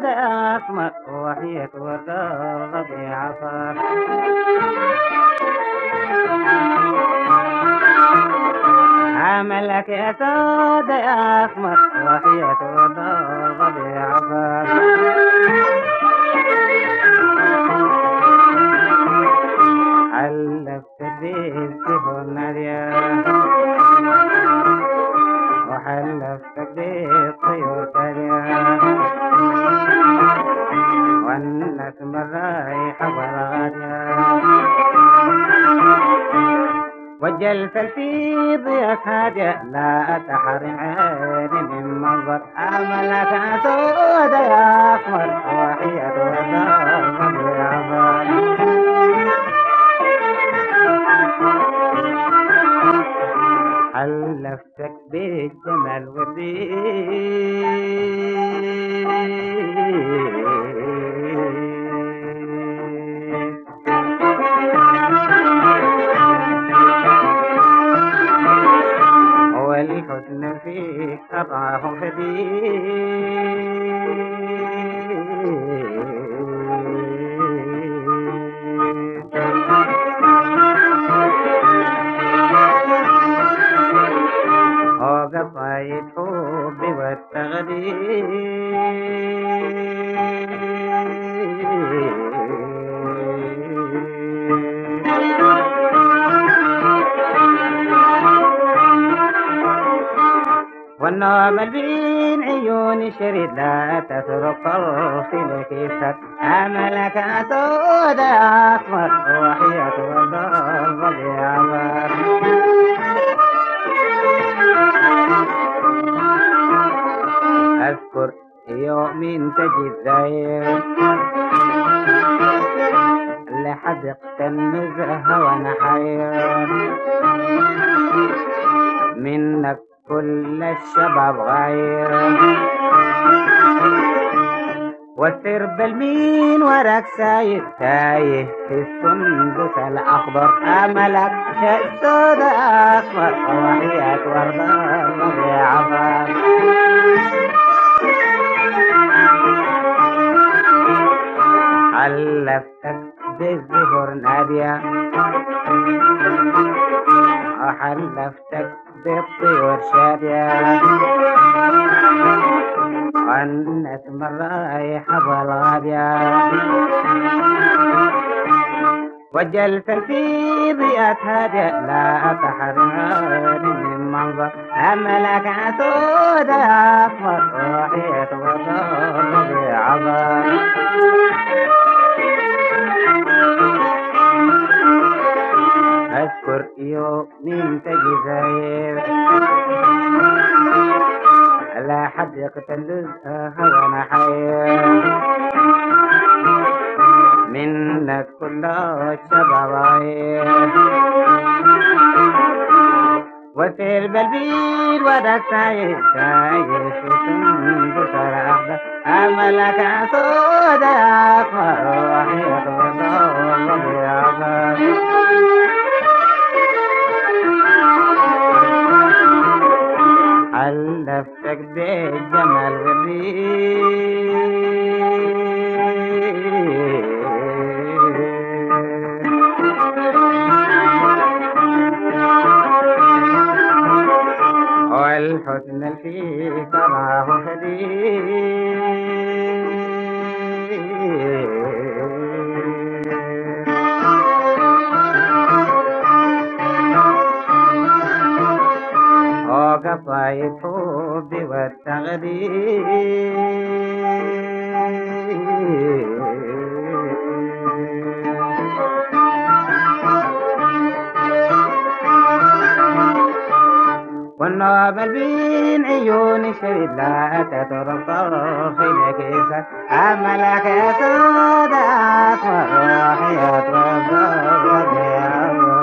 أسمر وحية ورد الربيع صار عملك يا سود يا أسمر وحية ورد الربيع صار حلفت بالسهر نادية وحلفتك بالطيور تالية والنسم الرايحة والغادية والجلسة في ضياء هادية لا تحرم عيني من منظر عملك سود يا أسمر وحية الربيع حلفتك بالجمال والدين والحسن فيك أراه فدين قصايد حبي والتغدير والنوم بين عيون شريد لا تترك طرفي لكيفك عملك سود أسمر وحية الربيع أذكر يوم تجد ذاير لحدقت النزهة وانا حير منك كل الشباب غير والسرب المين وراك ساير تايه في السندس الأخضر أملك سود أسمر وحياة ورد الربيع صار حلفتك بالزهور نادية وحلفتك بالطيور شادية والنسم الرايحة والغادية والجلسة في ضياء هادية لا تحرمني من منظر عملك سود أسمر وحية الربيع صار أذكر يوم تجي زاير على حديقة النزهة وانا حير منك كل الشباب غير وسير بالبيل ودك ساير ساير في سندس الأخضر أملك سود أسمر وحية الربيع صار حلفتك بالجمال والدين والحسن فيك راه فدين قصايد حبي والتغدير والنوم بين عيون شريد لا تترك طرفي لكيفك عملك سود أسمر وحياة الربيع